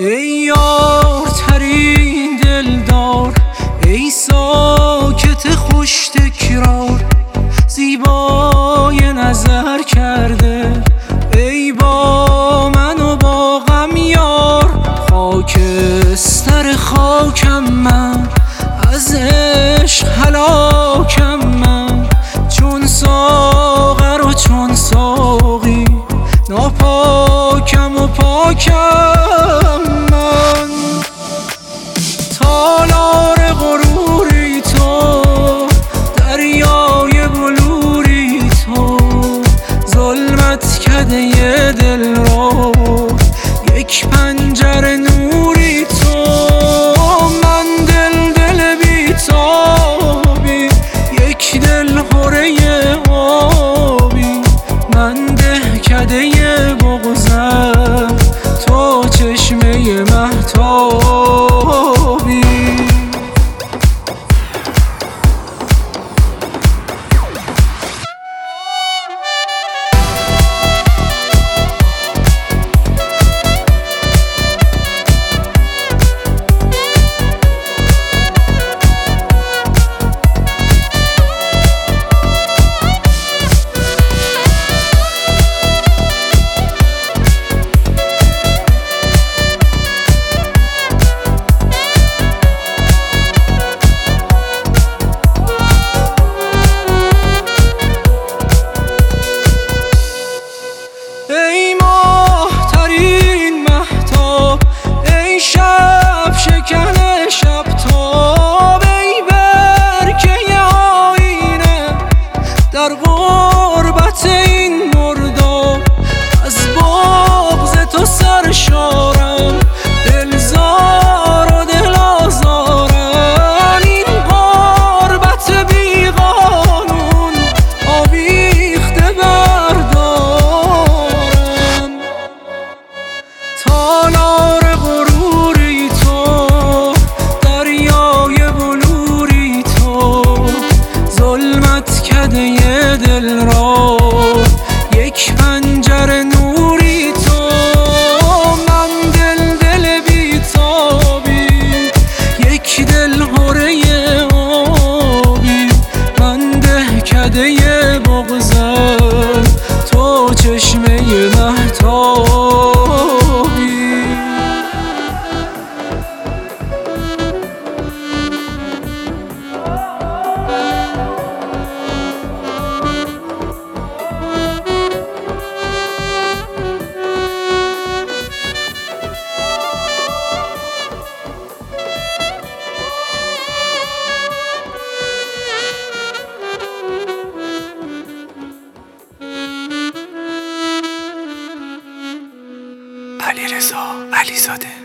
ای یار ترین دلدار، ای ساکت خوش تکرار، زیبای نظر کرده ای با من و با غم یار. خاکستر خاکم من، از عشق هلاکم من، چون ساغر و چون ساقی ناپاکم و پاکم من. تالار غروری تو، دریای بلوری تو، ظلمت کده دل رو یک پنجره نوری تو. من دل بی تابی، یک دل خوره آبی، من دهکده بغضم، تو چشمه مهتابی. ای ماه ترین مهتاب، ای شب شکن شب تاب، ای برکه آینه در غربت این مرداب. از بغض تو سرشارم، دلزار و دل آزارم، این غربت بی قانون آویخته بردارم. تالار غروری تو، دریای بلوری تو، ظلمت کده دل را یک پنجره نوری تو. من دل بی تابی، یک دل خوره آبی، من دهکده بغضم، تو چشمه مهتابی. علیرضا علیزاده.